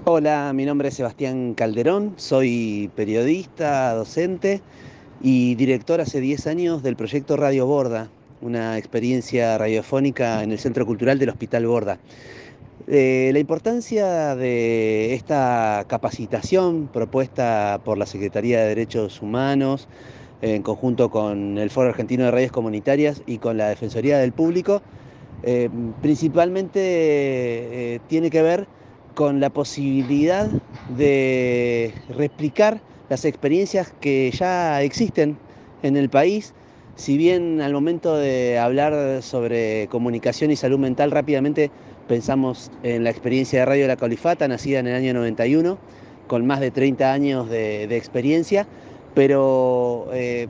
Hola, mi nombre es Sebastián Calderón, soy periodista, docente y director hace 10 años del proyecto Radio Borda, una experiencia radiofónica en el Centro Cultural del Hospital Borda. La importancia de esta capacitación propuesta por la Secretaría de Derechos Humanos en conjunto con el Foro Argentino de Radios Comunitarias y con la Defensoría del Público eh, principalmente tiene que ver con la posibilidad de replicar las experiencias que ya existen en el país. Si bien al momento de hablar sobre comunicación y salud mental rápidamente pensamos en la experiencia de Radio La Califata, nacida en el año 91, con más de 30 años de experiencia, pero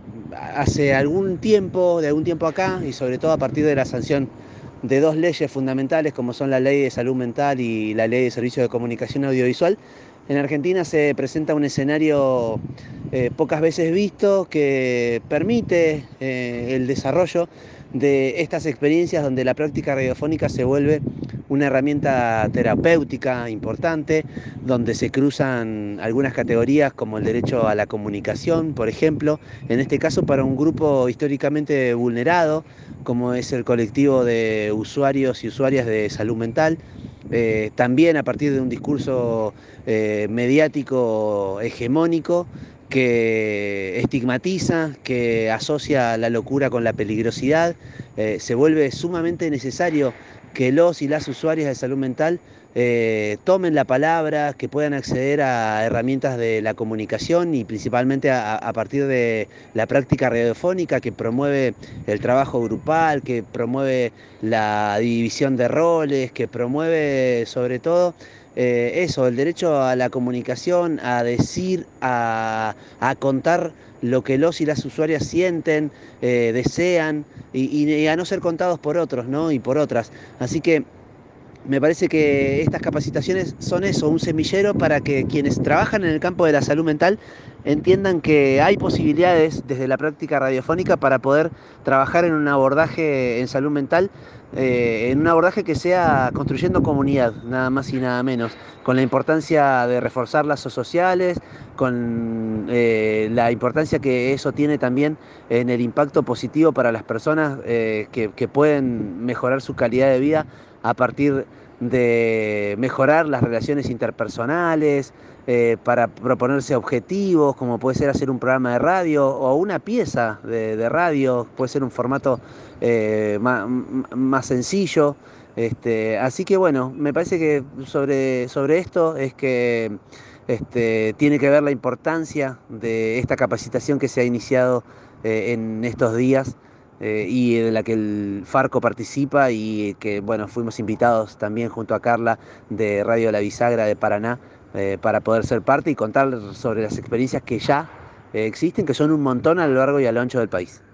hace de algún tiempo acá, y sobre todo a partir de la sanción de dos leyes fundamentales como son la Ley de Salud Mental y la Ley de Servicios de Comunicación Audiovisual, en Argentina se presenta un escenario pocas veces visto que permite el desarrollo de estas experiencias donde la práctica radiofónica se vuelve una herramienta terapéutica importante, donde se cruzan algunas categorías como el derecho a la comunicación, por ejemplo, en este caso para un grupo históricamente vulnerado, como es el colectivo de usuarios y usuarias de salud mental. También a partir de un discurso mediático hegemónico que estigmatiza, que asocia la locura con la peligrosidad, se vuelve sumamente necesario que los y las usuarias de salud mental tomen la palabra, que puedan acceder a herramientas de la comunicación y principalmente a partir de la práctica radiofónica que promueve el trabajo grupal, que promueve la división de roles, que promueve sobre todo eso, el derecho a la comunicación, a decir, a contar lo que los y las usuarias sienten, desean y a no ser contados por otros, ¿no? Y por otras. Así que me parece que estas capacitaciones son eso, un semillero para que quienes trabajan en el campo de la salud mental entiendan que hay posibilidades desde la práctica radiofónica para poder trabajar en un abordaje en salud mental, en un abordaje que sea construyendo comunidad, nada más y nada menos, con la importancia de reforzar lazos sociales, con la importancia que eso tiene también en el impacto positivo para las personas que pueden mejorar su calidad de vida a partir de mejorar las relaciones interpersonales, para proponerse objetivos, como puede ser hacer un programa de radio o una pieza de radio, puede ser un formato más sencillo. Así que bueno, me parece que sobre esto es que tiene que ver la importancia de esta capacitación que se ha iniciado en estos días y de la que el Farco participa y que, bueno, fuimos invitados también junto a Carla de Radio La Bisagra de Paraná para poder ser parte y contar sobre las experiencias que ya existen, que son un montón a lo largo y a lo ancho del país.